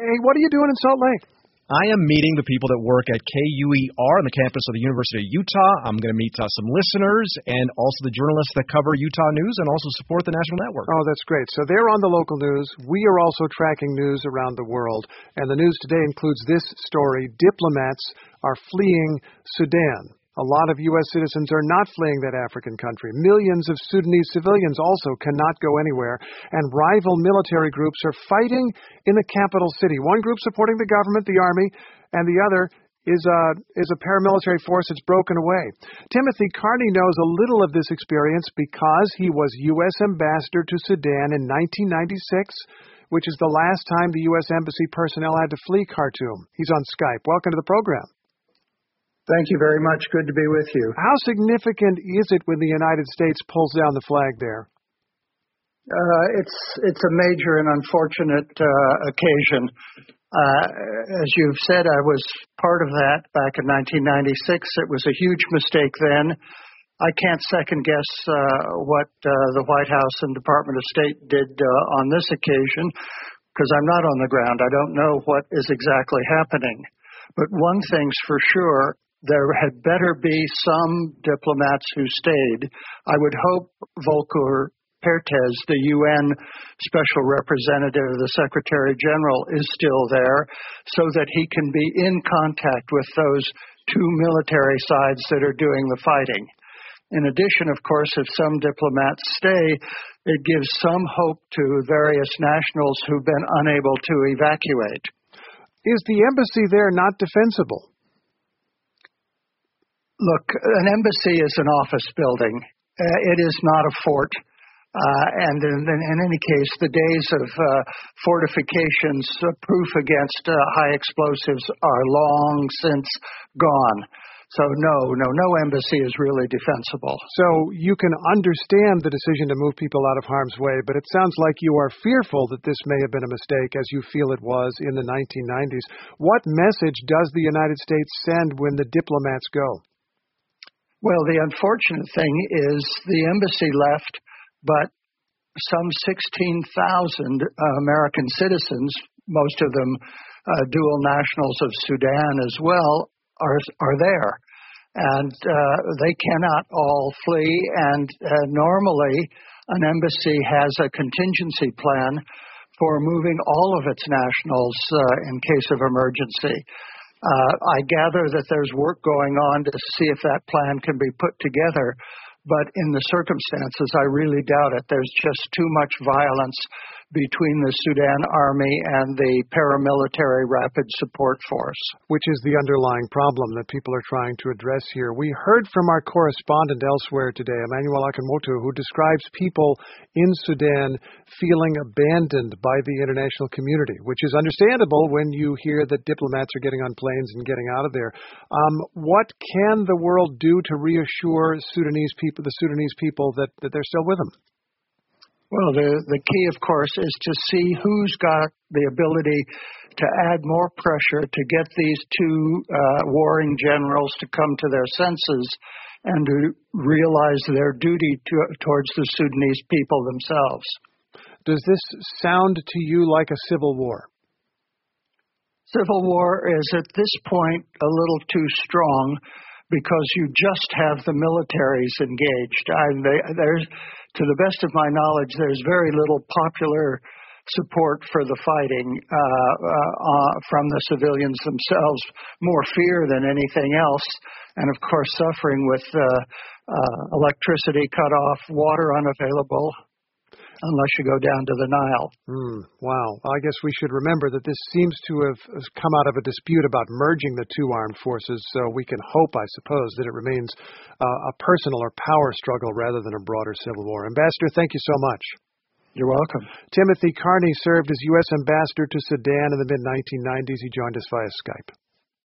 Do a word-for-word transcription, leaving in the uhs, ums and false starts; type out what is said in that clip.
Hey, what are you doing in Salt Lake? I am meeting the people that work at K U E R on the campus of the University of Utah. I'm going to meet uh, some listeners and also the journalists that cover Utah news and also support the national network. Oh, that's great. So they're on the local news. We are also tracking news around the world. And the news today includes this story. Diplomats are fleeing Sudan. A lot of U S citizens are not fleeing that African country. Millions of Sudanese civilians also cannot go anywhere. And rival military groups are fighting in the capital city. One group supporting the government, the army, and the other is a, is a paramilitary force that's broken away. Timothy Carney knows a little of this experience because he was U S ambassador to Sudan in nineteen ninety-six, which is the last time the U S embassy personnel had to flee Khartoum. He's on Skype. Welcome to the program. Thank you very much. Good to be with you. How significant is it when the United States pulls down the flag there? Uh, it's it's a major and unfortunate uh, occasion. Uh, as you've said, I was part of that back in nineteen ninety-six. It was a huge mistake then. I can't second guess uh, what uh, the White House and Department of State did uh, on this occasion because I'm not on the ground. I don't know what is exactly happening. But one thing's for sure. There had better be some diplomats who stayed. I would hope Volker Perthes, the U N Special Representative, the Secretary General, is still there so that he can be in contact with those two military sides that are doing the fighting. In addition, of course, if some diplomats stay, it gives some hope to various nationals who've been unable to evacuate. Is the embassy there not defensible? Look, an embassy is an office building. Uh, it is not a fort. Uh, and in, in any case, the days of uh, fortifications, uh, proof against uh, high explosives are long since gone. So no, no, no embassy is really defensible. So you can understand the decision to move people out of harm's way, but it sounds like you are fearful that this may have been a mistake as you feel it was in the nineteen nineties. What message does the United States send when the diplomats go? Well, the unfortunate thing is the embassy left, but some sixteen thousand uh, American citizens, most of them uh, dual nationals of Sudan as well, are are there. And uh, they cannot all flee, and uh, normally an embassy has a contingency plan for moving all of its nationals uh, in case of emergency. Uh, I gather that there's work going on to see if that plan can be put together, but in the circumstances, I really doubt it. There's just too much violence between the Sudan Army and the paramilitary Rapid Support Force. Which is the underlying problem that people are trying to address here. We heard from our correspondent elsewhere today, Emmanuel Akinmotu, who describes people in Sudan feeling abandoned by the international community, which is understandable when you hear that diplomats are getting on planes and getting out of there. Um, what can the world do to reassure Sudanese people, the Sudanese people, that, that they're still with them? Well, the, the key, of course, is to see who's got the ability to add more pressure to get these two uh, warring generals to come to their senses and to realize their duty to, towards the Sudanese people themselves. Does this sound to you like a civil war? Civil war is at this point a little too strong because you just have the militaries engaged. And they, there's, to the best of my knowledge, there's very little popular support for the fighting uh, uh, uh, from the civilians themselves, more fear than anything else, and of course suffering with uh, uh, electricity cut off, water unavailable, unless you go down to the Nile. Mm, wow. I guess we should remember that this seems to have come out of a dispute about merging the two armed forces, so we can hope, I suppose, that it remains uh, a personal or power struggle rather than a broader civil war. Ambassador, thank you so much. You're welcome. Timothy Carney served as U S ambassador to Sudan in the mid nineteen nineties. He joined us via Skype.